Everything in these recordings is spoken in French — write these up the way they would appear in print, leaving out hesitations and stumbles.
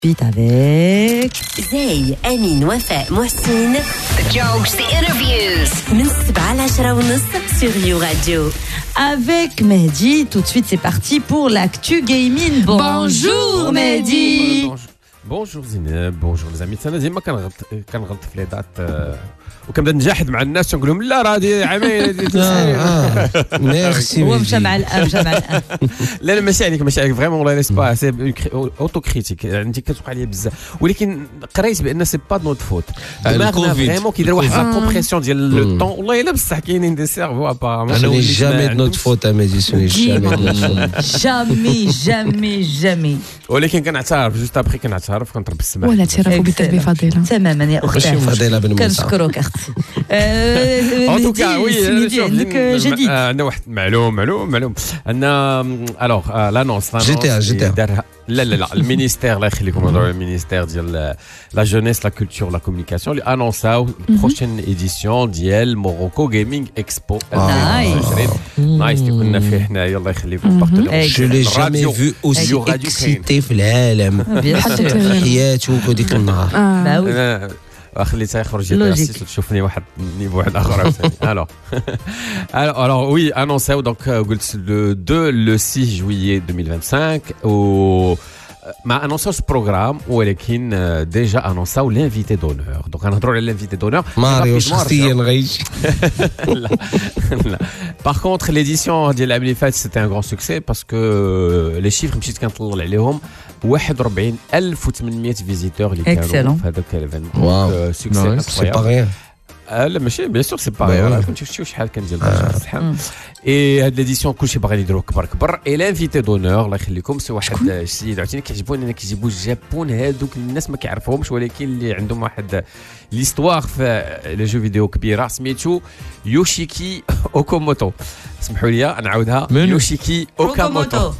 Vite avec زي أمين وفاء محسن. The jokes, the interviews. من 7 ل 10:30 sur You Radio. avec Mehdi. Tout de suite, c'est parti pour l'actu gaming. Bonjour Mehdi. Bonjour Zineb, bonjour les amis. انا ديما كنغلط في لي دات وكنبدا نجاحد مع الناس ونقول لهم لا راه هذه عامين ميرسي هو مشى مع الان لا ماشي عليك فريمون والله لي سبا سي اوتو كريتيك عندي كتوقع لي بزاف ولكن قريت بان سي با نوت فوت دماغنا فريمون كيدير واحد لا كومبريسيون ديال لو طون والله الا بصح كاينين دي سيرفو ابارامون انا جامي نوت فوت اميدي jamais ولكن كنعترف جوست ابخي كنعترف كنضرب السماح ولا اعتراف بالتربيه فضيله تماما يا اختي فضيله بن موسى كنشكرك اختي En tout cas, oui, عندك جديد عندنا واحد معلوم عندنا الوغ لانونس GTA لا المينيستير الله يخليكم هضروا على المينيستير ديال لا جونيس لا كولتور لا كومونيكاسيون اللي انونساو بروشين ايديسيون ديال موروكو جيمنج اكسبو نايس اللي كنا فيه حنايا الله يخليكم بارتنير جو لي جامي فو اوسي اكسيتي في العالم حتى حياته وديك النهار خليتها يخرج ياسيس تشوفني واحد نيفو واحد اخر عاوتاني alors oui annoncé donc قلت le 6 juillet 2025 و مع انونساو البروغرام ولكن ديجا انونساو لانفيتي دونور دونك غنهضروا على لانفيتي دونور ماريو شخصيا غيش لا باغ كونطخ ليديسيون ديال العام اللي فات سيتي ان غران سوكسي باسكو لي شيفر مشيت كنطلع عليهم 41800 فيزيتور اللي كانوا في هذاك الايفنت واو سوكسي سي با غير لا ماشي بيان سور سي با غير كنت شفتوا شحال كان ديال الصحه اي هاد ليديسيون كلشي باغي يديروا كبر اي لانفيتي دونور الله يخليكم سي واحد السيد عاوتاني كيعجبوني انا كيجيبوا الجابون هادوك الناس ما كيعرفوهمش ولكن اللي عندهم واحد ليستوار في لي جو فيديو كبيره سميتو يوشيكي اوكاموتو سمحوا لي نعاودها يوشيكي اوكاموتو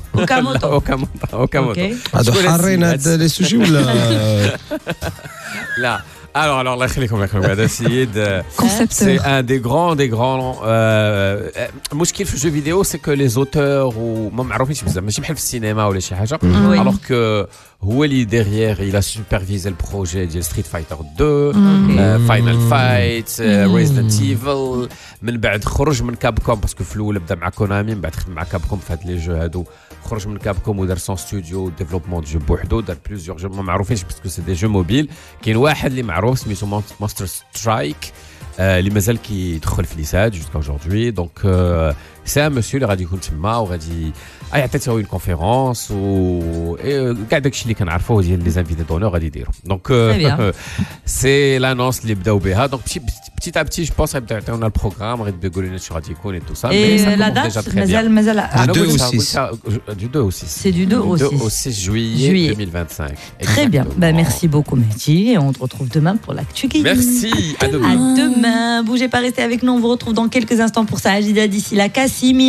هادو حارين هاد لي سوشي ولا لا Alors, الله يخليكم هذا السيد c'est un des grands المشكل في الجو فيديو سي كو لي زوتور وما معروفينش بزاف ماشي بحال في السينما ولا شي حاجه alors que هو اللي derrière il a supervisé le projet ديال ستريت فايتر 2 فاينل فايت ريزيدنت ايفل من بعد خرج من كابكوم باسكو في الاول بدا مع كونامي من بعد خدم مع كابكوم في هاد لي جو هادو خرج من كابكوم ودار سون ستوديو ديفلوبمون جو بوحدو دار بليزيور جو ما معروفينش باسكو سي دي جو موبيل كاين واحد اللي معروف سميتو ماستر سترايك اللي مازال كيدخل في ليساد جوسكا اجوردي دونك سي ان مسيو اللي غادي يكون تما وغادي عطيته اون كونفيرونس و كاع داكشي اللي كنعرفوه ديال لي زانفيتي دونور غادي يديروا دونك سي لانونس اللي بداو بها دونك بتيت ا بتي جو بونس غيبداو يعطيونا البروغرام غيبداو يقولوا لنا شنو غادي يكون اي تو سا لا دات مازال du 2 aussi c'est du 2 au 6 juillet 2025 très bien merci beaucoup Mehdi et on te retrouve demain pour l'actu gaming. Merci à demain bougez pas, restez avec nous, on vous retrouve dans quelques instants pour ça Agida d'ici la Cassimi.